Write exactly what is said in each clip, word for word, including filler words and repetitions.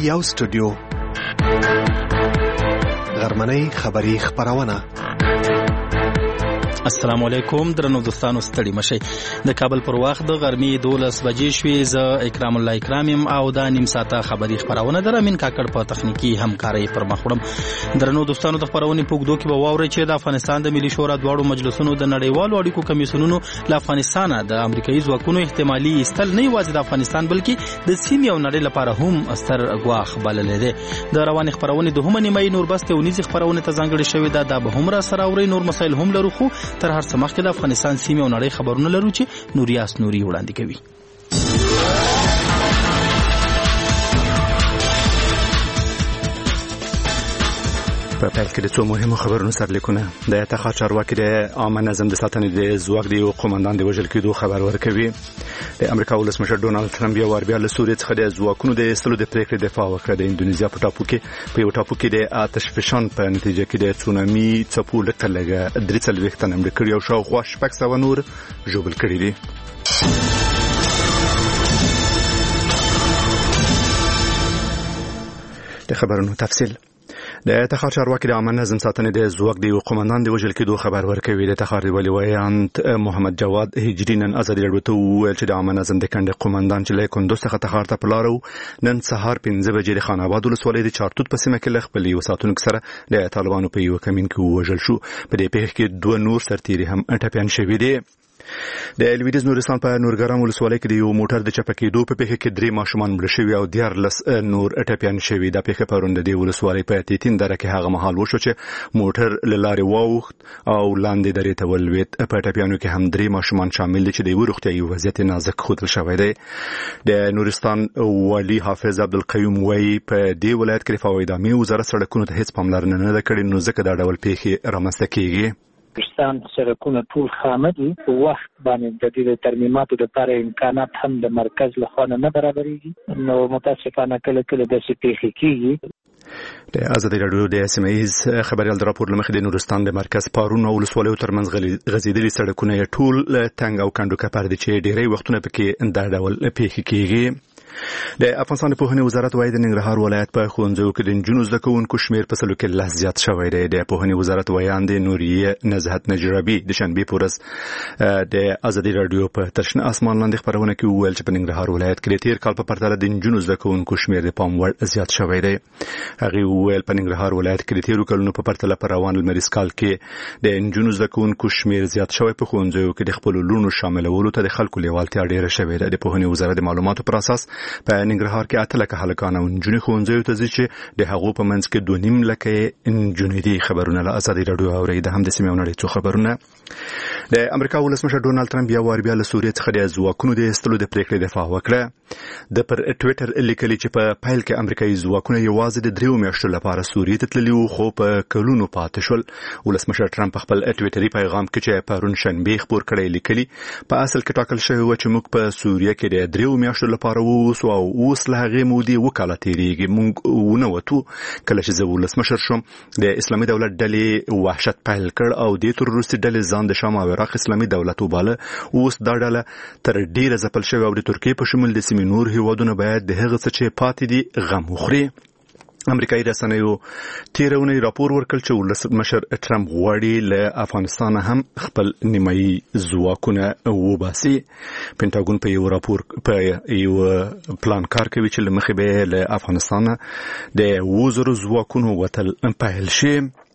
یو سټوډیو غرمنۍ خبری خبرونه. السلام علیکم درنو دوستانو، ستړي مشئ. د کابل پر وخت د غرمې دولس بجې شوې. زه اکرام الله اکرامیم او دا نیم ساعته خبری خبرونه در امین کاکړ په تخنیکی همکاري پر مخ وړم. درنو دوستانو، د خبرونې په اوږدو کې به واورئ چې د افغانستان د ملي شورا دواړو مجلسونو د نړیوالو اړیکو کمیسیونونو له افغانستانه د امریکایي ځواکونو احتمالي ایستل نه یوازې د افغانستان بلکې د سیمې او نړۍ لپاره هم ستر ګواښ بللی دی. د روانې خبرونې دوهمه نیمایي نوربست اونیزې خبرونه ته ځانګړې شوې ده. دا به هم را سره اورئ. نور مسایل هم لرو، خو تر هر څه مخکې د افغانستان سیمې او نړۍ خبرونه لرو چې نوریاس نوري وړاندې کوي. په پیل کې د څو مهمو خبرونو سرلیکونه. د اتحاد چارواکي د عامه نظم د ساتنې د ځواک د یو قومندان د وژل کېدو خبر ورکوي. د امریکا ولسمشر ډونالد ټرمپ یو وار بیا له سوریې څخه د ځواکونو د ایستلو د پریکړې دفاع وکړه. د اندونیزیا په ټاپو کې په یو ټاپو کې د آتش فشان په نتیجه کې د تسونامي څپو لږ تر لږه درې څلوېښت تنه مړه کړي او شاوخوا شپږ سوه نور ژوبل کړي دي. د خبرونو تفصیل. د اتحاد چارواکي د عامه نظم ساتنې د ځواک د یو قومندان د وژل کېدو خبر ورکوي. د اتحاد ولي ویاند محمد جواد هجري نن ازادي راډیو ته وویل چې د عامه نظم د کنډ قومندان چې له کندوز څخه تخار ته په لاره نن سهار پنځه بجې د خان آباد ولسوالۍ د چارتوت په سیمه کې له خپل یو ساتونکو سره د طالبانو په یو کمین کې ووژل شو. په دې پیښه کې دوه نور سرتیري هم ټپیان شوي دي. د لویدیځ نورستان په نورګرام ولسوالۍ کې د یو موټر د چپه کېدو په پیښه کې درې ماشومان مړه شوي او دیارلس نور ټپیان شوي. دا پیښه پرون د دې ولسوالۍ په تیتین دره کې هغه مهال وشو چې موټر له لارې واوښت او لاندې درې ته ولوېد. په ټپیانو کې هم درې ماشومان شامل دي چې د یوه روغتیایي وضعیت نازک ښودل شوی دی. د نورستان والي حافظ عبدالقیوم وایي په دې ولایت کې د فوایدامي وزارت سړکونو ته هیڅ پاملرنه نه ده کړې، نو ځکه دا ډول پیښې رامنځته کېږي. پاکستان سرکونه ټول خامه دي. په وخت باندې د دې ترمیماتو لپاره امکانات هم د مرکز له خوا نه برابرېږي، نو متاسفانه کله کله داسې پیښې کېږي. د ازادي راډیو د سیمه ایز خبريال د راپور لمخې د نورستان د مرکز پارون او ولسوالیو ترمنځ غځېدلي سړکونه یې ټول تنګ او کندو کپر دي چې ډېری وختونه پکې دا ډول پیښې کېږي. د افغانستان د پوهنې وزارت وايي د ننګرهار ولایت په ښوونځیو کې د نجونو زده کوونکو شمېر په سلو کې لس زیات شوی دی. د پوهنې وزارت ویاندې نوریه نزهت نجربي د شنبې په ورځ د ازادي راډیو په تشنه اسمان لاندې خبرونه کې وویل چې په ننګرهار ولایت کې د تیر کال په پرتله د نجونو زده کوونکو شمېر د پام وړ زیات شوی دی. هغې وویل په ننګرهار ولایت کې د تیرو کلونو په پرتله په روان لمریز کال کې د نجونو زده کوونکو شمېر زیات شوی. په ښوونځیو کې د خپلو لوڼو شاملولو ته د خلکو لیوالتیا ډېره شوې ده. د پوهنې وزارت د معلوماتو پر اساس په ننګرهار کې اته لکه هلکان او نجونې ښوونځیو ته ځي چې د هغو په منځ کې دوه نیم لکه نجونې دي. خبرونه له ازادي راډیو اورئ. د هم د سیمې او نړۍ څو خبرونه. د امریکا ولسمشر ډونالد ټرمپ یو وار بیا له سوریې څخه د ځواکونو د ایستلو د پریکړې دفاع وکړه. د پر ټویټر لیکلي چې په پیل کې امریکایي ځواکونه یوازې د دریو میاشتو لپاره سوریې ته تللي وو، خو په کلونو پاتې شول. ولسمشر ټرمپ په خپل ټویټري پیغام کې چې پرون شنبې خپور کړی لیکلي په اصل کې ټاکل شوی و چې موږ په سوریه کې د دریو میاشتو لپاره ووسو او اوس له هغې مودې وکاله تېرېږي. موږ ونه وتو. کله چې زه ولسمشر شوم د اسلامي دولت ډلې وحشت پیل کړ او د تروریستي ډلې ځان د شام او عراق اسلامي دولت وباله. اوس دا ډله تر ډېره ځپل شوې او د ترکیې په شمول د سیمې نور هېوادونه باید د هغه څه چې پاتې دي غم وخوري. امریکایي رسنیو تېره اونۍ راپور ورکړ چې ولسمشر ټرمپ غواړي له افغانستانه هم خپل نیمایي ځواکونه وباسي. پینټاګون په یو راپور په یو پلان کار کوي چې له مخې به له افغانستانه د اووه زرو ځواکونو وتل پیل شي.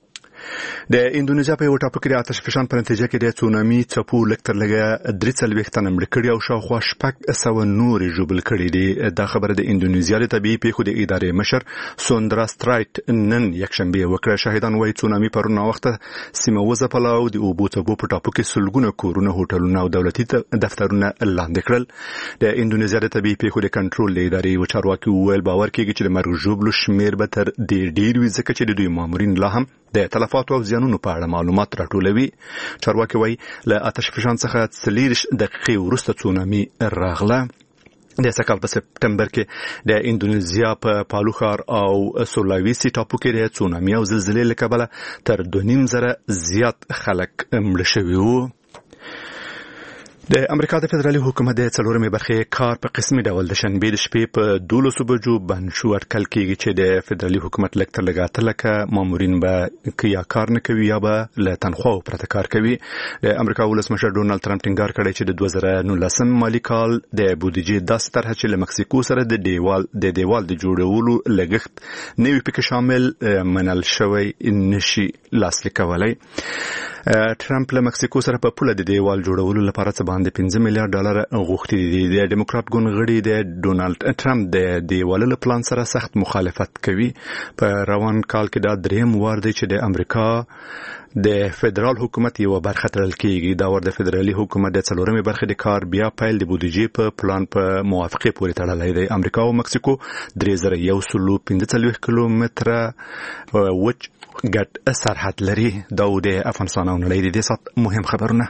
د اندونیزیا په یو ټاپو کې د آتش فشان په نتیجه کې د تسونامي څپو لږ تر لږه درې څلوېښت تنه مړه کړي او شاوخوا شپږ سوه نورې ژوبل کړي دي. دا خبره د اندونیزیا د طبیعي پیښو د ادارې مشر سوندرا سترایټ نن یکشنبه وکړه. شاهدان وايي تسونامي پرون وخته سیمه وځپله او د اوبو څپو په ټاپو کې سلګونه کورونه، هوټلونه او دولتي دفترونه لاندې کړل. د اندونیزیا د طبیعي پیښو د کنټرول د ادارې یو چارواکي وویل باور کېږي چې د مرګ ژوبلو شمېر به تر دې ډېر وي، ځکه چې د دوی مامورین لا هم د تلفاتو او زیانونو په اړه معلومات راټولوي. چارواکي وايي له آتش فشان څخه څلېرویشت دقیقې وروسته تسونامي راغله. د سکهال په سپتمبر کې د اندونیزیا په پالو ښار او سولاویسي ټاپو کې د تسونامي او زلزلې له کبله تر دوه نیم زره زیات خلک مړه شوي وو. د امریکا د فدرالي حکومت د څلورمې برخې کار په قسمي ډول د شنبې د شپې په دولسو بجو بند شو اټکل کېږي چې د فدرالي حکومت لږ تر لږه اته لکه مامورین به یا کار نه کوي یا به له تنخواو پرته کار کوي. د امریکا ولسمشر ډونالد ټرمپ ټینګار کړی چې د دوه زره نولسم مالي کال د بودیجې داسې طرحه چې له مکسیکو سره د دیوال د دیوال د جوړولو لګښت نوي پکې شامل منل شوی نشي لاسلیک کولای. ټرمپ له مکسیکو سره په پوله د دیوال جوړولو لپاره څه باندې پنځه میلیارډ ډالر غوښتي دي. د ډیموکرات ګوند غړي د ډونالد ټرمپ د دیوال له پلان سره سخت مخالفت کوي. په روان کال کې دا دریم وار دی چې د امریکا د فدرال حکومت یو برخه تړل کېږي. دا ور د فدرالي حکومت د څلورمې برخې د کار بیا پیل د بودیجې په پلان په موافقه پورې تړلی دی. امریکا او مکسیکو درې زره یو سلو پنځه څلوېښت کیلومتره وچ ګډ سرحد لري. دا د افغانستان او نړۍ د دې سات مهم خبرونه.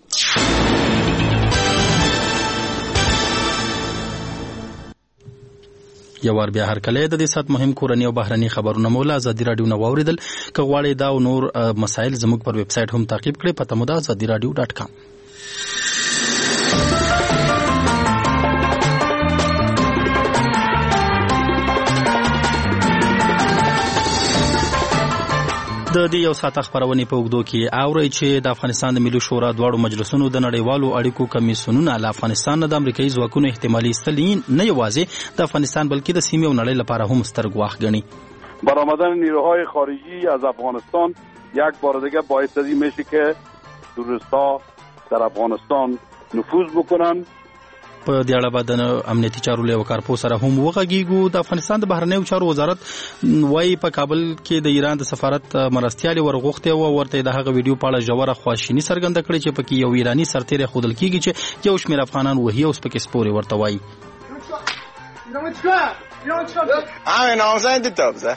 یو ور بیا هر کله د دې سات مهم کورنی او بهرني خبرونه مولا ازادي رادیو نو اوریدل که غواړئ دا او نور مسایل زموږ پر ویب سټ هم تعقیب کړئ. پته مو ده ازادي رادیو ډاټ کام. د دې یو ساعت خبرونه په وګړو کې اوري چې د افغانستان د ملي شورا دواړو مجلسونو د نړیوالو اړیکو کمیسیونونه له افغانستان د امریکایي ځواکونو احتمالي استلین نه یوازې د افغانستان بلکې د سیمې او نړۍ لپاره هم ستر ګواښ ګڼي. برآمدن نیروهای خارجی از افغانستان یک بار دیگه باعث میشه که تروریست‌ها در افغانستان نفوذ بکنن. په دې اړه د امنیتي چارو له وکارپو سره هم وغږیږو. د افغانستان د بهرنیو چارو وزارت وايي په کابل کې د ایران د سفارت مرستيالي ورغوښته او ورته د هغه ویډیو په اړه جوړه خواشینی څرګنده کړې چې پکې یو ایرانی سرتیر خودل کېږي چې یو شمېر افغانان وهي اوس پکې سپوري ورته وايي. همه نامزد دیتابزه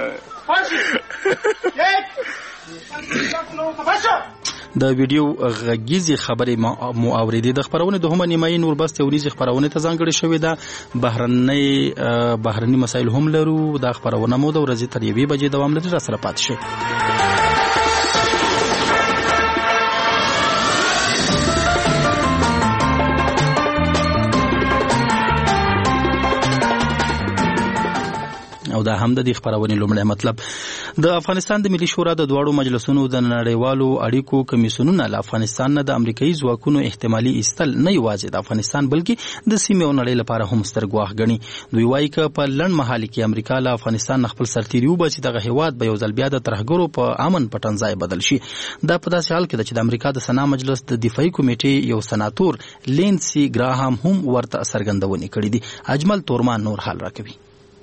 د ویډیو غږیزي خبرې مو اوریدې. د خبرونه د هم نیمایي نور بس توريزي خبرونه ته ځانګړي شوې ده. بهرنۍ بهرني مسایل هم لرو. د خبرونه مو د ورځې تر یوې بجې دوام لري. را سره پات شي. او دا هم د دې خبرونه لومړی مطلب د افغانستان د ملي شورا د دواړو مجلسونو د نړیوالو اړیکو کمیسیونونه له افغانستان نه د امریکایي ځواکونو احتمالي ایستل نه یوازې د افغانستان بلکې د سیمې او نړۍ لپاره هم ستر ګواښ ګڼي. دوی وایي چې په لړن مهال کې امریکا له افغانستان خپل سرتیري وباسي دغه هیواد به یو ځل بیا د ترهګرو په امن پټن ځای بدل شي. دا په داسې حال کې چې د امریکا د سنا مجلس د دفاعي کمیټې یو سناتور لینسي ګراهام هم ورته څرګندونې کړې دي. اجمل تورمان نور حال راکوي.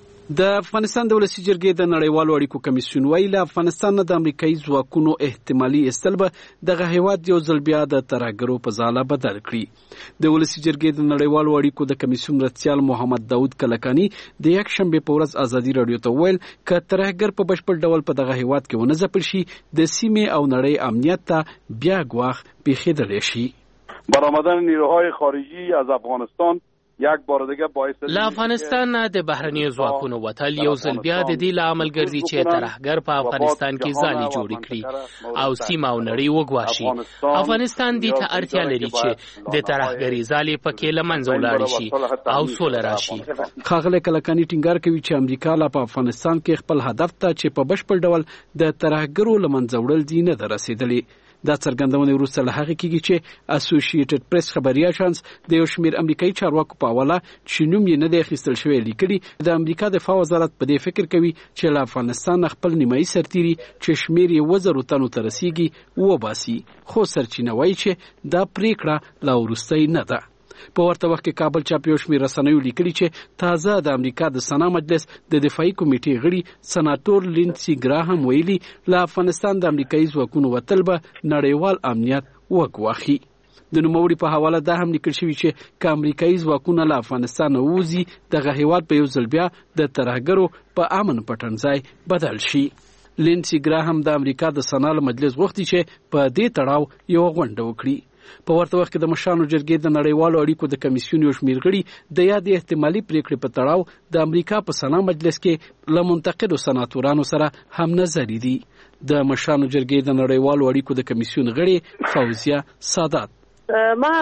د افغانستان د ولسی جرګې د نړیوالو اړیکو کمیسیون ویل افغانستان نه د امریکایي ځواکونو احتمالي استل به دغه هیواد یو ځل بیا د ترهګرو په ځاله بدل کړي. د ولسی جرګې د نړیوالو اړیکو د کمیسیون رئیس محمد داود کلکانی د یک شنبه په ورځ ازادي رادیو ته ویل ک ترهګر په بشپړ ډول په دغه هیواد کې ونه ځپل شي د سیمې او نړۍ امنیت ته بیا ګواښ پیښیدلی شي. برآمدن نیروهای خارجی از افغانستان یک بار دیگه باعث له افغانستان نه د بهرنیو ځواکونو وتل یو ځل بیا د دې لامل ګرځي چې ترهګر په افغانستان کې ځالې جوړې کړي او سیمه او نړۍ وګواښي. افغانستان دې ته اړتیا لري چې د ترهګري ځالې پکې له منځه ولاړ شي او سوله راشي. ښاغلی کلکاني ټینګار کوي چې امریکا لا په افغانستان کې خپل هدف ته چې په بشپړ ډول د ترهګرو له منځه وړل دي نه ده رسېدلی. دا څرګندونه وروسته له هغې کېږي چې اسوسییټډ پریس خبري اژانس د یو شمېر امریکایي چارواکو په حواله چې نوم یې نه دی اخیستل شوی لیکلي د امریکا دفاع وزارت په دې فکر کوي چې له افغانستان خپل نیمایي سرتیري چې شمېر یې اووه زرو تنو ته رسیږي وباسي. خو سرچینه وایي چې دا پریکړه لا وروستۍ نه ده. په ورته وخت کې کابل چاپ یو شمېر رسنیو لیکلي چې تازه د امریکا د سنا مجلس د دفاعي کمیټې غړي سناتور لینسي ګراهام ویلي له افغانستان د امریکایي ځواکونو وتل به نړیوال امنیت وګواښي. د نوموړي په حواله دا هم لیکل شوي چې که امریکایي ځواکونه له افغانستان ووځي دغه هیواد به یو ځل بیا د ترهګرو په امن پټنځای بدل شي. لینسي ګراهام د امریکا د سنا مجلس غوښتي چې په دې تړاو یو غونډه وکړي. په ورته وخت کې د مشرانو جرګې د نړیوالو اړیکو د کمیسیون یو شمېر غړي د یادې احتمالي پریکړې په تړاو د امریکا په سنا مجلس کې له منتقدو سناتورانو سره هم نظري دي. د مشرانو جرګې د نړیوالو اړیکو د کمیسیون غړي فوزیه سادات ما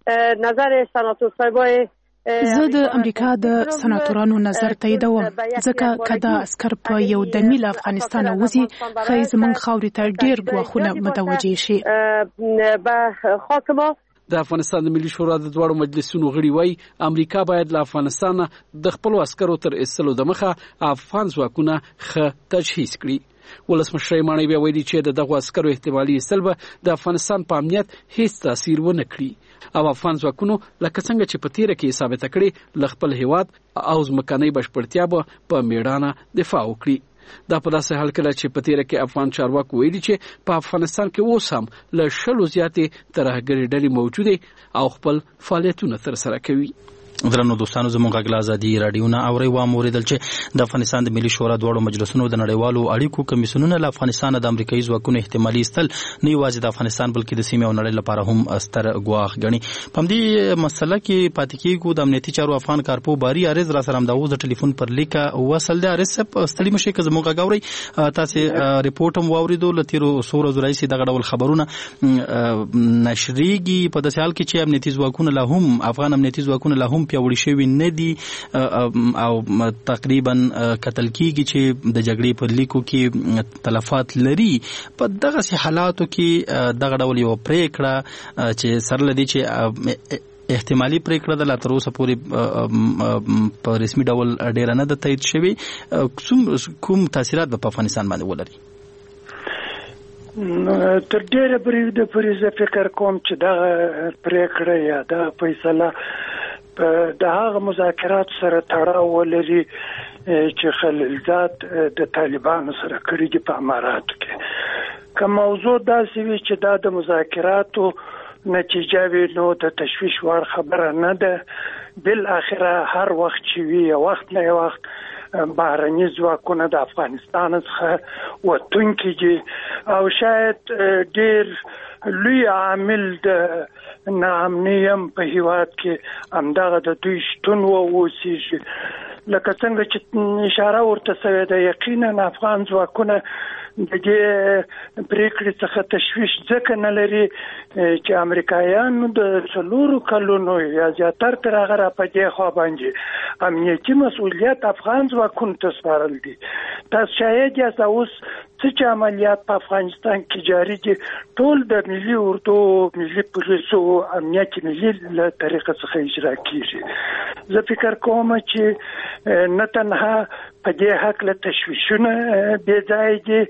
نظر سناتور صاحبای زه د امریکا د سناتورانو نظر تاییدوم ځکه که دا عسکر په یو دمي له افغانستان وځي ښایي زموږ خاورې ته ډېر ګواښونه متوجه شي. د افغانستان د ملي شورا د دواړو مجلسونو غړي وایي امریکا باید له افغانستان د خپلو عسکرو تر ایستلو دمخه افغان ځواکونه ښه تجهیز کړي. ولسمشر ماڼۍ بیا ویلي چې د دغو عسکرو احتمالي ایستل به د افغانستان په امنیت هیڅ تاثیر ونه کړي او افغان ځواکونو لکه څنګه چې په تیره کې ثابته کړې له خپل هیواد او ځمکنۍ بشپړتیا به په میړانه دفاع وکړي. دا په داسې حال کې چې په تیره کې افغان چارواکو ویلي چې په افغانستان کې اوس هم له شلو زیاتې ترهګرې ډلې موجودې او خپل فعالیتونه ترسره کوي. درنو دوستانو زموږ غږ ازادي رادیوونه اوري و موریدل چې د افغانستان د ملي شورا دوړو مجلسونو د نړیوالو اړیکو کمیسیونونو له افغانستان د امریکایي ځواکونو احتمالي استل نه یوازې د افغانستان بلکې د سیمې او نړۍ لپاره هم ستر ګواښ ګڼي. په همدې مسله کې پاتې کېږو. د امنیتي چارو افغان کارپو باري عارض را سره همدا اوس د ټلیفون پر لیکه وصل دی. عارض صاحب ستړي مشئ که زموږ غږ اورئ. تاسې ریپورټ هم واورېدو له تېرو څو ورځو راهیسې دغه ډول خبرونه نشریږي په داسې حال کې چې امنیتي ځواکونه لا هم افغان امنیتي ځواکونه لا هم پیاوړي شوي نه دي او تقریبا قتل کیږي چې د جګړې په لیکو کې تلفات لري. په دغه حالاتو کې دغه ډول یو پریکړه چې سره لدی چې احتمالي پریکړه د لا تر اوسه پورې په رسمي ډول ډیره نه ده تایید شوې، کوم تاثیرات به په افغانستان باندې ولري؟ تر ډیره بریده پورې زه فکر کوم چې دغه پریکړه یا دغه فیصله د هغه مذاکرات سره تړاو ولري چې خلیلزاد د طالبانو سره کړي دي په اماراتو کې. که موضوع داسې وي چې دا د مذاکراتو نتیجه وي نو د تشویش وړ خبره نه ده. بالاخره هر وخت چې وي یو وخت نه یو وخت بهرني ځواکونه د افغانستان څخه وتونکي دي او شاید ډېر لوی عامل د ناامنیم په هیواد کې همدغه د دوی شتون واوسیږي. لکه څنګه چې اشاره ورته شوې ده یقینا افغان ځواکونه د دې پریکړې څخه تشویش ځکه نه لري چې امریکایانو د څلورو کلونو یا زیاتره تر هغه را په دې خوا باندې امنیتي مسؤلیت افغان ځواکونو ته سپارل دي. تاسو شاید یاست اوس څه چې عملیات په افغانستان کې جاري دي ټول د ملي اردو ملي پولیسو امنیت ملي له طریقه څخه اجرا کیږي. زه فکر کوم چې نه تنها په دې حق له تشویشونه بې ځای دي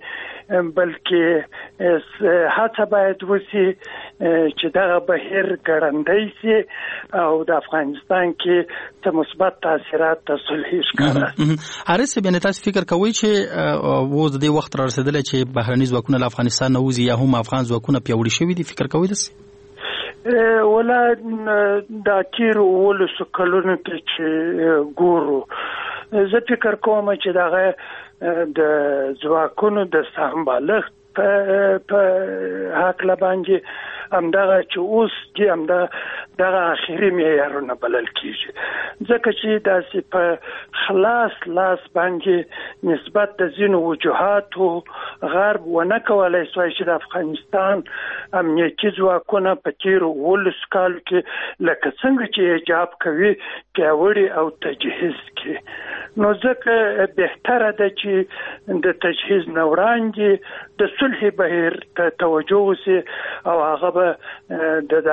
بلکې هڅه باید وشي چې دغه بهیر ګړندی شي او د افغانستان کې څه مثبت تاثیرات د صلح ښکاره. حارث صاحب تاسو فکر کوئ چې اوس د دې وخت را رسېدلی چې بهرني ځواکونه له افغانستان نه وځي یا هم افغان ځواکونه پیاوړي شوي دي؟ فکر کوئ داسې؟ ولا دا تیرو اوولسو کلونو کې چې ګورو زه فکر کوم چې دغه د ځواکونو د سمبالښت په هکله باندې همدغه چې اوس دي همدغه دغه اخري معیارونه بلل کېږي ځکه چې داسې په خلاص لاس باندې نسبت د ځینو وجوهاتو غرب ونه کولی سوای چې د افغانستان امنیتي ځواکونه په تېرو اوولسو کالو کې لکه څنګه چې ایجاب کوي پیاوړي او تجهیز کړي. نو ځکه بهتره ده چې د تجهیز نه وړاندې د صلح بهیر ته توجه وشي او هغه به د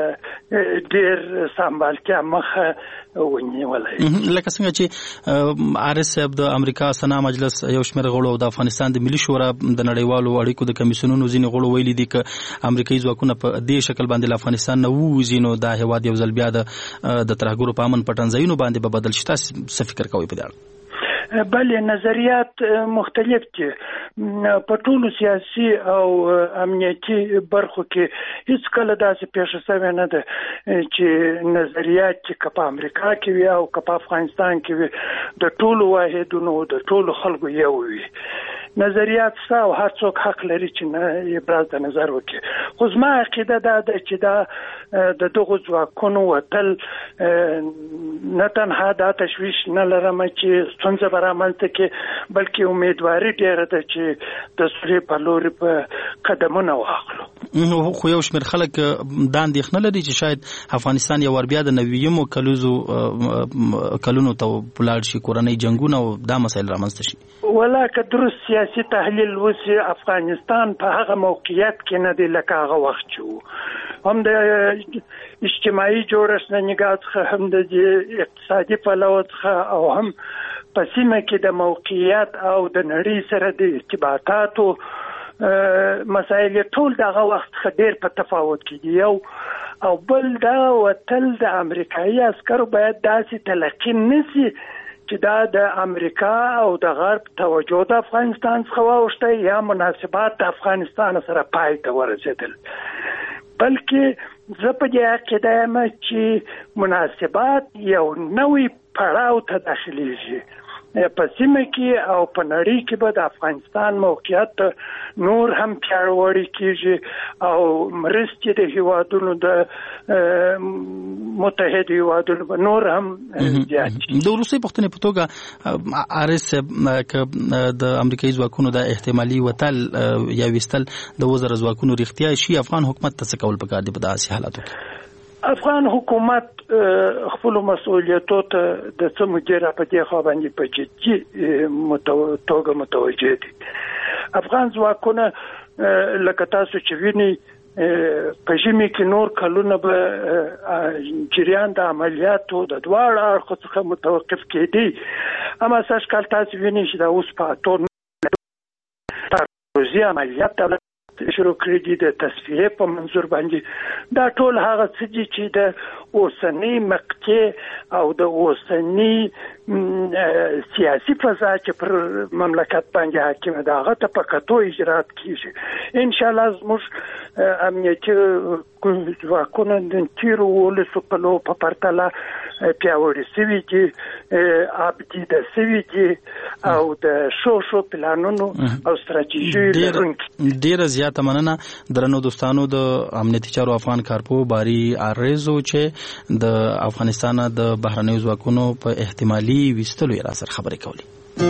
ډېر سمبالتیا مخه ونیولی. لکه څنګه چې عارض صاحب د امریکا سنا مجلس یو شمېر غړو او د افغانستان د ملي شورا د نړیوالو اړیکو د کمیسیونونو ځینې غړو ویلي دي که امریکایي ځواکونه په دې شکل باندې له افغانستان نه ووځي نو دا هېواد یو ځل بیا د ترهګرو په امن پټنځایونو باندې به بدل شي. تاسو څه فکر کوئ په دې اړه؟ بلې نظریات مختلف دي. په ټولو سیاسي او امنیتي برخو کې هیڅ کله داسې پیښه شوې نه ده چې نظریات چې که په امریکا کې وي او که په افغانستان کې وي د ټولو واحدونو د ټولو خلکو یو وي. نظریات ستا او هر څوک حق لري چې نه ابراز د نظر وکړي. خو زما عقیده دا ده چې دا د دغو ځواکونو وتل نه تنها دا تشویش نه لرم چې ستونزه به رامنځته کړي، بلکې امیدواري ډېره ده چې د سولې په لوري په قدمونه واخلو. خو یو شمېر خلک دا اندېښنه لري چې شاید افغانستان یو ور بیا د نویمو کلوزو کلونو ته ولاړ شي، کورنۍ جنګونه او دا مسایل رامنځته شي. ولا که درست سیاسي تحلیل وشي، افغانستان په هغه موقعیت کې نه دی لکه هغه وخت چې و. هم د اجتماعي جوړښت نه نګاه څخه، هم د اقتصادي پلوه څخه، او هم په سیمه کې د موقعیت او د نړۍ سره د ارتباطاتو مسایل ټول دغه وخت څخه ډېر په تفاوت کې دي. یو او بل دا وتل د امریکایي عسکرو باید داسې تلقین نشي چې دا د امریکا او د غرب توجه د افغانستان څخه واوښته یا مناسبات د افغانستان سره پای ته ورسېدل، بلکې زه په دې عقیده یم چې مناسبات یو نوی پړاو ته داخليږي په سیمه کې او په نړۍ کې. به د افغانستان موقعیت نور هم پیاوړی کیږي او مرستې د هیوادونو د متحد هیوادونو به نور هم زیات شي. د روسي پښتنې په توګه ارس ک د امریکایي ځواکونو د احتمالي وتل یا وستل د وزیر ځواکونو رښتیا شي، افغان حکومت ته څه کول پکار دي په داسې حالاتو کې؟ افغان حکومت خپل مسؤلیتو ته د څه مدیره په دې خوا باندې په جدي توګه متوجه دي. افغان ځواکونه لکه تاسو چې وینئ په ژمي کې نور کلونه به جریان د عملیاتو د دواړو اړخو څخه متوقف کېدی. اما سږ کال تاسو وینئ چې دا اوس په اتو روزي عملیات شروع کړي دي د تصفیه په منظور باندې. دا ټول هغه څه دي چې د اوسنۍ مقطع او د اوسنۍ سیاسي فضا چې پر مملکت باندې حاکمه ده هغه ته په کتو اجرات کیږي. ان شاء الله زموږ امنیتي ځواکونه د تیرو ولسو په لو په پرتله پیاوړي سوي دي، ابتدي سوي دي او د شو شو پلانونو او ستراتیژي لرونکي. ډیره زیاته مننه درنو دوستانو د امنیتي چارو افغان کارپو باری ارزو چې د افغانستان د بهرنیو ځواکونو په احتمالي وستلو یې را سره خبرې کولې.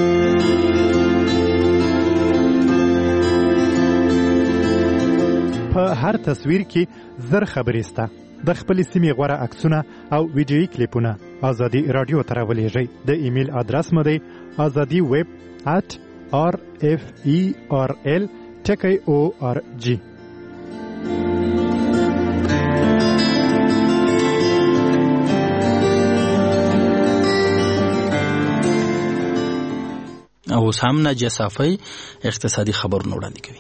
په هر تصویر کې زر خبرې سته. د خپل سیمې غوړه عکسونه او ویډیويي کلیپونه ازادي رادیو ته راولېږئ. د ایمیل ادرس مو دی azadi web at r f e r l ټکی او ار جی. او سم ناجیه صافی اقتصادي خبرونه وړاندې کوي.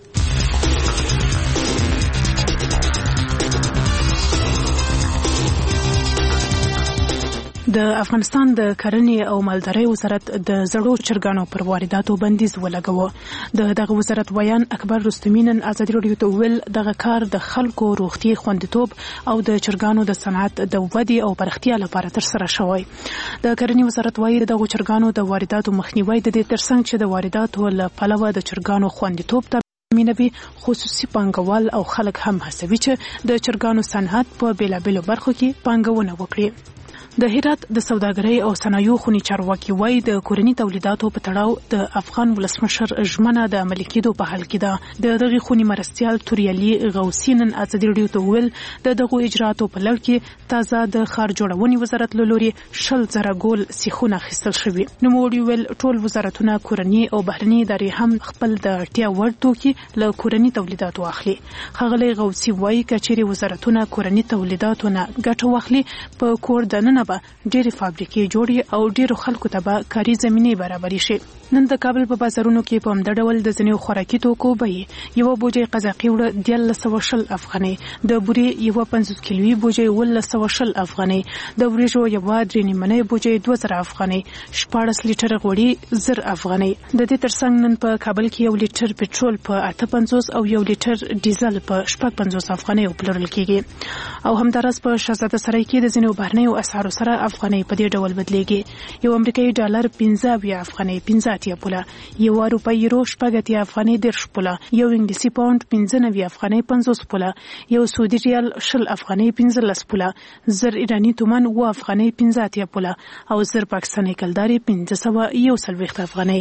د افغانستان د کرنې او مالدارۍ وزارت د زړو چرګانو پر وارداتو بندیز ولګاوه. د دغه وزارت ویان اکبر رستمی نن ازادي راډیو ته ویل دغه کار د خلکو روغتي خوندیتوب او د چرګانو د صنعت د ودې او پرختیا لپاره ترسره شوی. د کرنې وزارت وایي دغه چرګانو د وارداتو مخنیوي د دې ترڅنګ چې د وارداتو له پلوه د چرګانو خوندیتوب ته مینوي خصوصي پانګوال او خلک هم هڅوي چې د چرګانو صنعت په بیلابیلو برخو کې پانګونه وکړي. د هرات د سوداګرۍ او صنایعو خونی چارواکي وایي د کورني تولیداتو په تړاو د افغان ولسمشر ژمنه د عملي کېدو په حال کې ده. د دغه خونی مرستيال توریالي غوثي نن ازادي راډیو ته ویل د دغه اجراءاتو په لړ کې تازه د ښار جوړونې وزارت له لوري شل زره ګول سیخونه اخیستل شوي. نو موږ ویل ټول وزارتونه کورني او بهرني ادارې هم خپل د اړتیا وړ توکي له کورني تولیداتو اخلي. ښاغلی غوثي وایي کچېرې وزارتونه کورني تولیداتو نه ګټه واخلي په کور دننه به ډېرې فابریکې جوړي او ډېرو خلکو ته به کاري زمینې برابرې شي. نن د کابل په بازارونو کې په همدې ډول د ځینو خوراکي توکو بیې یو بوجۍ قزاقي وړه دیارلس سوه شل افغانۍ، د بورې یوه پنځوس کیلوي بوجۍ اوولس سوه شل افغانۍ، د وریژو یوه درې نیمنۍ بوجۍ دوه زره افغانۍ، شپاړس لیټره غوړي زر افغانۍ. د دې ترڅنګ نن په کابل کې یو لیټر پټرول په اته پنځوس او یو لیټر ډیزل په شپږ پنځوس افغانۍ وپلورل کېږي. او همداراز په شهزاده سرای کې د ځینو بهرنیو اسعارو سره افغانۍ په دې ډول بدلېږي. یو امریکایي ډالر پنځه اویا افغانۍ، پنځه اتیا پوله، یو اروپایي یورو شپږ اتیا افغانۍ دېرش پوله، یو انګلیسي پاونډ پنځه نوي افغانۍ پنځوس پوله، یو سعودي ریال شل افغانۍ پنځلس پوله، زر ایراني تومان اوه افغانۍ پنځه اتیا پوله او زر پاکستاني کلدارې پنځه سوه یو څلوېښت افغانۍ.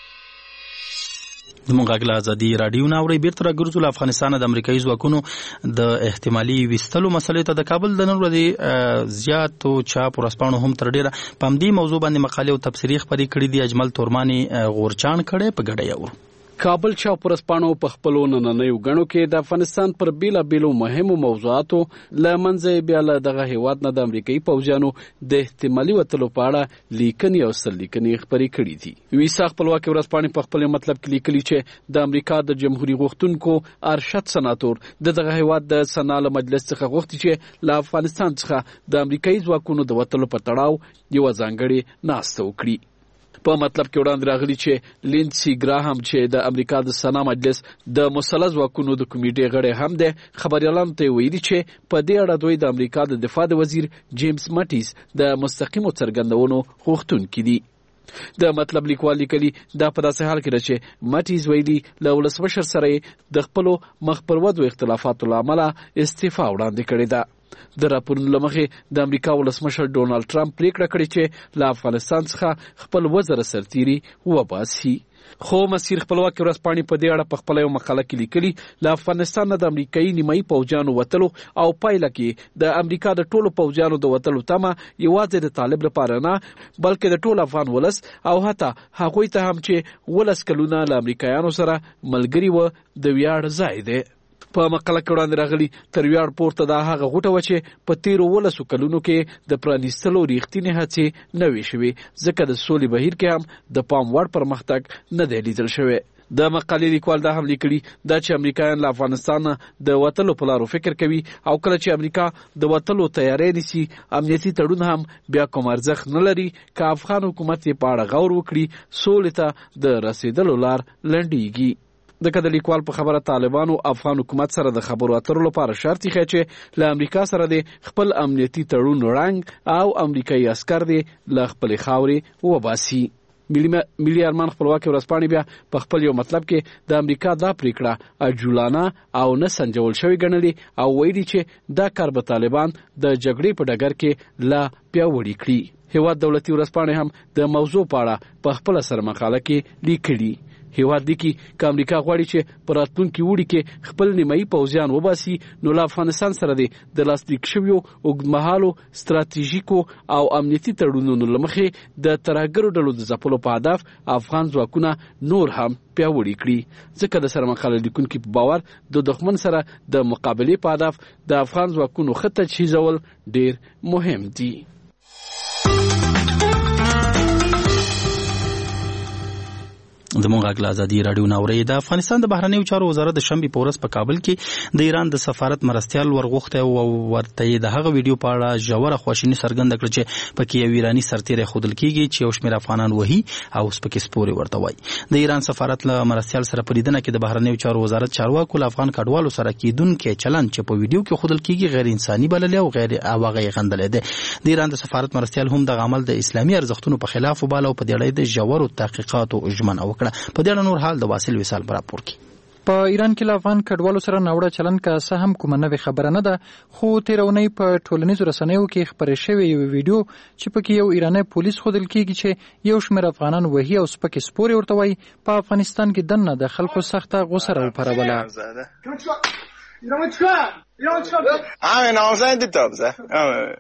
زموږ غږ له ازادي راډیو نه اورئ. بیرته راګرځو له افغانستانه. د امریکایي ځواکونو د احتمالي ویستلو مسلې ته د کابل د نن ورځې زیاتو چاپ ورځپاڼو هم تر ډېره په همدې موضوع باندې مقالې او تبصرې خپرې کړي دي. اجمل تورماني غورچاڼ کړی، په ګډه یې اورو. کابل چاپ ورځپاڼو په خپلو نننیو ګڼو کې د افغانستان پر بیلابیلو مهمو موضوعاتو له منځه بیا له دغه هیواد نه د امریکایي پوځیانو د احتمالي وتلو په اړه لیکنې او سرلیکنې خپرې کړي دي. ویسا خپلواکي ورځپاڼې په خپل مطلب کې لیکلي چې د امریکا د جمهوریت غوښتونکو ارشد سناتور د دغه هیواد د سنا له مجلس څخه غوښتي چې له افغانستان څخه د امریکایي ځواکونو د وتلو په تړاو یو ځانګړې ناسته وکړي. په مطلب کې وړاندې راغلي چې لینسي ګراهم چې د امریکا د سنا مجلس د مسلح ځواکونو د کمیټې غړی هم دی، خبريالانو ته ویلي چې په دې اړه دوی د امریکا د دفاع د وزیر جیمز مټیس د مستقیمو څرګندونو غوښتونکي دي. د مطلب لیکوال لیکلي دا په داسې حال کې ده چې مټیز ویلي له ولسمشر سره د خپلو مخ پر ودو اختلافاتو له امله استعفا وړاندې کړې ده. د راپورونو له مخې د امریکا ولسمشر ډونالد ټرمپ پریکړه کړې چې له افغانستان څخه خپل وزر سرتیري وباسي. خو مسیر خپلواکي ورځپاڼې په دې اړه په خپله یو مقاله کې لیکلي له افغانستان نه د امریکایي نیمایي پوځیانو وتلو او پایله کې د امریکا د ټولو پوځیانو د وتلو تمه یوازې د طالب لپاره نه بلکې د ټول افغان ولس او حتی هغوی ته هم چې ولس کلونه له امریکایانو سره ملګري و د ویاړ ځای دی. په مقاله کې وړاندې راغلي تر ویاړ پورته دا هغه غوټه وه چې په تیرو ولسو کلونو کې د پرانیستلو ریښتینې هڅې نه وې شوې، ځکه د سولې بهیر کې هم د پام وړ پرمختګ نه دی لیدل شوی. د مقالې لیکوال دا هم لیکلي دا چې امریکایان له افغانستان د وتلو په لارو فکر کوي او کله چې امریکا د وتلو تیاری نیسي امنیتي تړون هم بیا کوم ارزښت نه لري که افغان حکومت یې په اړه غور وکړي سولې ته د رسیدلو لار لنډیږي. دغه د لیکوال په خبره طالبانو افغان حکومت سره د خبرو اترو لپاره شرط یې چې له امریکا سره د خپل امنیتي تړون رنګ او امریکایي عسكر دی له خپل خاورې وباسي. ملي ارمان خپلواکي ورځپاڼې بیا په خپل یو مطلب کې د امریکا دا پریکړه عجولانه او نه سنجول شوې ګڼلې او ویلي چې دا کار به طالبان د جګړې په ډګر کې لا پیاوړي کړي. هیواد دولتي ورځپاڼې هم د موضوع په اړه په خپل سر مقاله کې لیکلي. هیواد لیکي که امریکا غواړي چې په راتلونکي اوړي کې خپل نیمایي پوځیان وباسي نو له افغانستان سره د لاسلیک شویو اوږدمهالو ستراتیژیکو او امنیتي تړونونو له مخې د ترهګرو ډلو د ځپلو په هدف افغان ځواکونه نور هم پیاوړي کړي، ځکه د سرمقاله لیکونکي په باور د دښمن سره د مقابلې په هدف د افغان ځواکونو ښه تجهیزول ډیر مهم دي. زموږ غږ له ازادي راډیو نه اورئ. د افغانستان د بهرنیو چارو وزارت د شنبې په ورځ په کابل کې د ایران د سفارت مرستیال ورغوښتی او ورته یې د هغه ویډیو په اړه ژوره خواشیني څرګنده کړه چې پکې یو ایراني سرتیری ښودل کېږي چې یو شمېر افغانان وهي او سپکې سپورې ورته وایي. د ایران سفارت له مرستیال سره په لیدنه کې د بهرنیو چارو وزارت چارواکو له افغان کډوالو سره کېدونکی چلند چې په ویډیو کې ښودل کېږي غیر انساني بللی او غیر او هغه یې غندلی دی. د ایران د سفارت مرستیال هم دغه عمل د اسلامي ارزښتونو په خلاف وباله او په دې اړه د ژورو تحقیقاتو ژمنه وکړه. په دې اړه نور حال د واصل وصال پر راپور کې په ایران کې له افغان کډوالو سره ناوړه چلند که څه هم کومه نوې خبره نه ده، خو تېرونی په ټولنیزو رسنیو کې خپرې شوې یو ویډیو چې پکې یو ایرانی پولیس ښودل کېږي چې یو شمېر افغانان وهي او سپکې سپورې ورته وایي په افغانستان کې دننه د خلکو سخته غوسه راوپاروله. همه نامزد دیتابزه همه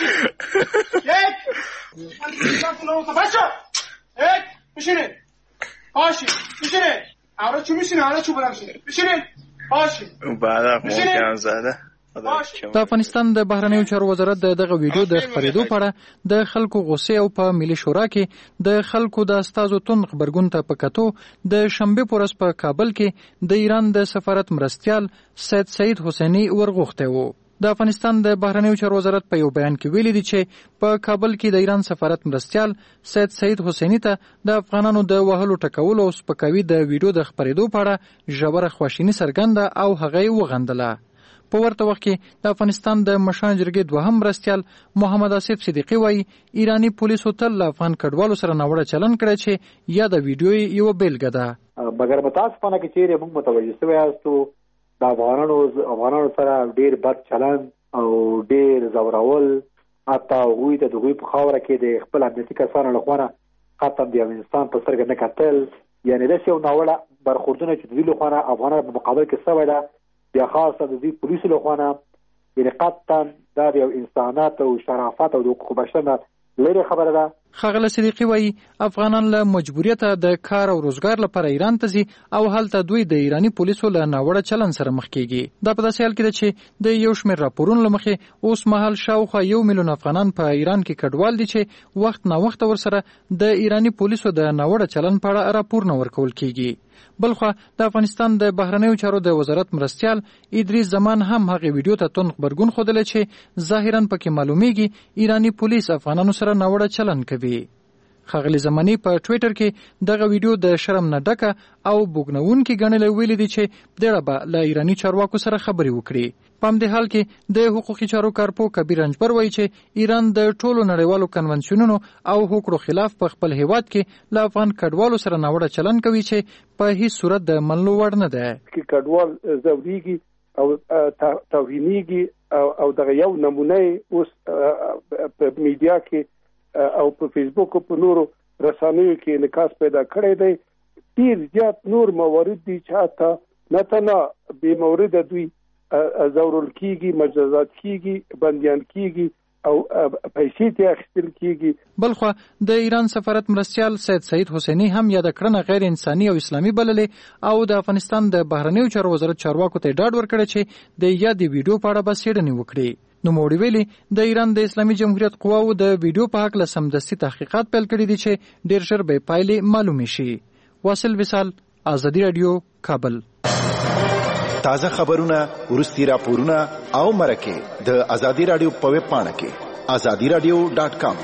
بشینید باشید بشینید آره چی میشینه آره چی بلند شید بشینید باشید بعد محکم زده. د افغانستان د بهرنیو چارو وزارت د دغه ویډیو د خپرېدو په اړه د خلکو غوسې او په ملي شورا کې د خلکو د استازو توند خبرګون ته په کتو د شنبې په ورځ په کابل کې د ایران د سفارت مرستیال سید سعید حسیني ورغوښتی و. د افغانستان د بهرنیو چارو وزارت په یو بیان کې ویلي دي چې په کابل کې د ایران سفارت مرستیال سید سعید حسیني ته د افغانانو د وهلو ټکولو او سپکاوي د ویډیو د خپرېدو په اړه ژوره خواشیني څرګنده او هغه یې وغندله. په ورته وخت کې د افغانستان د مشران جرګې دوهم مرستیال محمد آصف صدیقي وایي ایرانی پولیسو تل له افغان کډوالو سره ناوړه چلن کړی چې یا د ویډیو یو بیلګه ده. مګر متاسفانه کې چیرې موږ متوجه شوی یاستو د افغانانو افغانانو سره ډیر بد چلن او ډیر زورول، حتی هغوی ته د هغوی په خاوره کې د خپل امنیتي کسانو لخوا ختم د افغانستان په سترګه نه کتل، یعنې داسې یو ناوړه برخوردونه چې د دوی لخوا افغانانو په مقابل کې سوی ده، بیا خاصه د دوی پولیسو لخوا یعنې قطعا دا د یو انسانات او شرافت او د حقوق بشر نه لرې خبره ده. ښاغلی صدیقي وایي افغانان له مجبوریته د کار او روزګار لپاره ایران ته ځي او هلته دوی د ایرانی پولیسو له ناوړه چلن سره مخ کیږي. دا په داسې حال کې ده چې د یو شمېر راپورونو له مخې اوس مهال شاوخوا یو میلیون افغانان په ایران کې کډوال دي چې وخت ناوخته ورسره د ایرانی پولیسو د ناوړه چلن په اړه راپورونه ورکول کیږي. بلخوا د افغانستان د بهرنیو چارو د وزارت مرستیال ادریس زمان هم هغه ویډیو ته تون خبرګون خوده چې ظاهرا پکې معلومیږي ایرانی پولیس افغانانو سره ناوړه چلن کوي. ښاغلی زمانی په ټویټر کې دغه ویډیو د شرم نه ډکه او بوګنونکې ګڼلې ویلي دي چې دغه به له ایرانی چارواکو سره خبرې وکړي. په همدې حال کې د حقوقي چارو کارپو کبیر انجبر وایي چې ایران د ټولو نړیوالو کنونشنونو او حقوقو خلاف په خپل هیواد کې له افغان کډوالو سره ناوړه چلن کوي چې په هیڅ صورت د منلو وړ نه ده. کې کډوال زوريږي او توهینيږي او دغه یو نمونه اوس په میډیا کې او په فیسبوک او په نورو رسنیو کې انعکاس پیدا کړی دی. ډیر زیات نور موارد دي چې حتی نه تنها بې مورده دوی زورول کیږي، مجازات کیږي، بندیان کیږي او پیسې ته اخیستل کیږي. بلخوا د ایران سفارت مرستیال سید سعید حسینی هم یاد کړنه غیر انساني او اسلامي بللې او د افغانستان د بهرنیو چارو وزارت چارواکو ته ډاډ ورکړی چې د یادې ویډیو په اړه به څېړنې وکړي. نو موړي ویلي د ایران د اسلامي جمهوریت قواو د ویډیو په حق له سمدستي تحقیقات پیل کړي دي چې ډیر ژر به پایلې معلومې شي. واصل وصال، آزادي رادیو، کابل. تازه خبرونه، ورستي راپورونه او مرکه د آزادي رادیو په ویب پاڼه کې آزادي رادیو ډاټ کام.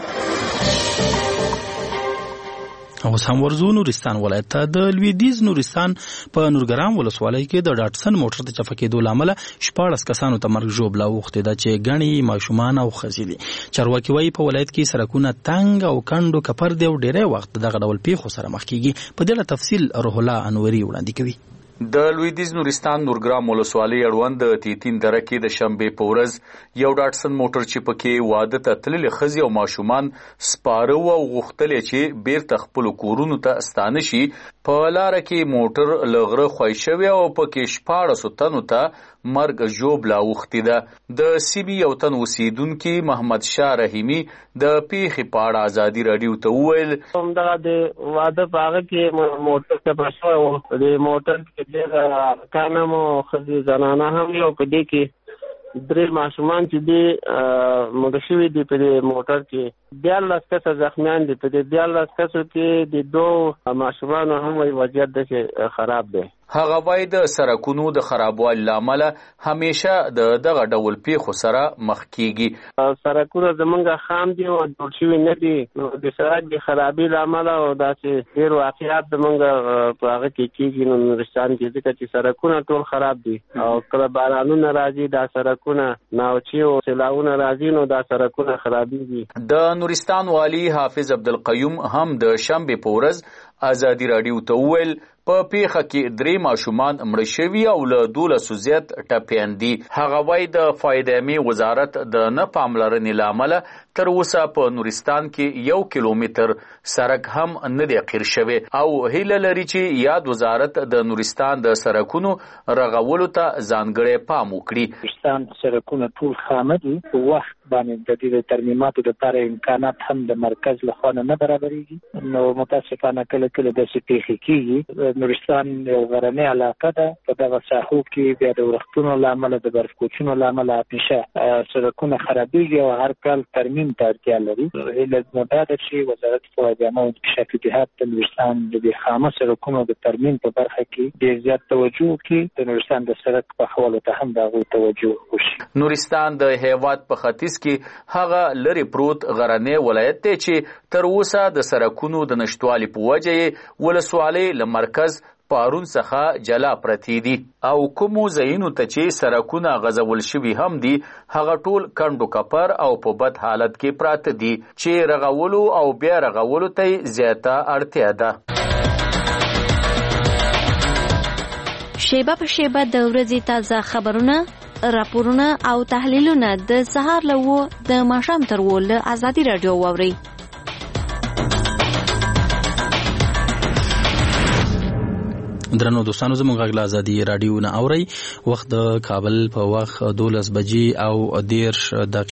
اوس هم ورزو نورستان ولایت ته. د لویدیز نورستان په نورګرام ولسوالۍ کې د ډاټسن موټر د چپکېدو له امله شپاړس کسانو ته مرګ ژوبله اوښتې ده چې ګڼې ماشومان او ښځې دي. چارواکي وایي په ولایت کې سړکونه تنګ او کنډو کپر دی او ډېری وخت دغه ډول پیښو سره مخ کېږي. په دې اړه تفصیل روح الله انوري وړاندې کوي. د لویدیز نورستان نورګرام ولسوالۍ اړوند د تیتین دره کې د شنبې په ورځ یو ډاټسن موټر چې پکې واده ته تللې ښځې او ماشومان سپاره وو او غوښتل چې بیرته خپلو کورونو ته ستانه شي. په لاره کې موټر له غره خوی شوی او پکې شپاړسو تنو ته مرګ ژوبله اوښتې ده. د سیمې یو تن اوسیدونکي محمد شاه رحیمي د پیښې په اړه ازادي راډیو ته وویل همدغه د واده په هغه کې موټر چپه شوی و. د موټر کې ډېر کانم او ښځې زنانه هم یو په دې کې درې ماشومان چې دي مړه شوي دي په دې موټر کې. دیارلس کسه زخمیان دي. په دې دیارلس کسو کې د دوه ماشومانو هم وضعیت داسې خراب دی. هغه وایي د سړکونو د خرابوالي له امله همیشه د دغه ډول پیښو سره مخ کیږي. سړکونه زمونږ خام دي او جوړ شوي نه دي. د سړک د خرابي له امله او داسې ډېر واقعات زمونږ په هغه کې کېږي نو نورستان کې، ځکه چې سړکونه ټول خراب دي او کله بارانونه راځي دا سړکونه ناوچي او سیلاونه راځي نو دا سړکونه خرابېږي. د نورستان والي حافظ عبدالقیوم هم د شنبې په ورځ ازادي راډیو ته وویل په پیښه کې درې ماشومان مړه شوي او له دولسو زیات ټپیان دي. هغه وایي د فایدهمې وزارت د نه پاملرنې له امله تر اوسه په نورستان کې یو کیلومتر سړک هم نه دی قیر شوی او هیله لري چې یاد وزارت د نورستان د سړکونو رغولو ته ځانګړی پام وکړي. نورستان سړکونه ټول خامه دي. په وخت باندې د دې ترمیماتو لپاره امکانات هم د مرکز له خوا نه برابرېږي. نو متاسفانه کله کله داسې پیښې کېږي. نورستان یو غرنۍ علاقه ده. په دغه ساحو کې بیا د ورښتونو له امله د برف کوچونو له امله همیشه سړکونه خرابېږي او هر کال ترمیم ته اړتیا لري. هیله مو دا ده چې وزارت فوادیانه او انکشاف جهاد د نورستان د دې خامه سړکونو د ترمیم په برخه کې ډېر زیات توجه وکړي. د نورستان د سړک پخولو ته هم د هغوی توجه وشي. نورستان د هیواد په ختیځ کې هغه لرې پروت غرنی ولایت دی چې تر اوسه د سړکونو د نشتوالي په وجه یې ولسوالۍ له مرکز پارون څخه جلا پرتی دي او کومو ځایونو ته چې سړکونه غځول شوي هم دي هغه ټول کندو کپر او په بد حالت کې پراته دي چې رغولو او بیا رغولو ته زیاته اړتیا ده. شیبه په شیبه د ورځې تازه خبرونه، راپورونه او تحلیلونه د سهار له و د ماښام تر و له ازادي راډیو واورئ. درنو دوستانو زموږ غږ له ازادي راډیو نه اورئ. وخت د کابل په وخت دولس بجې او دېرش دقیقې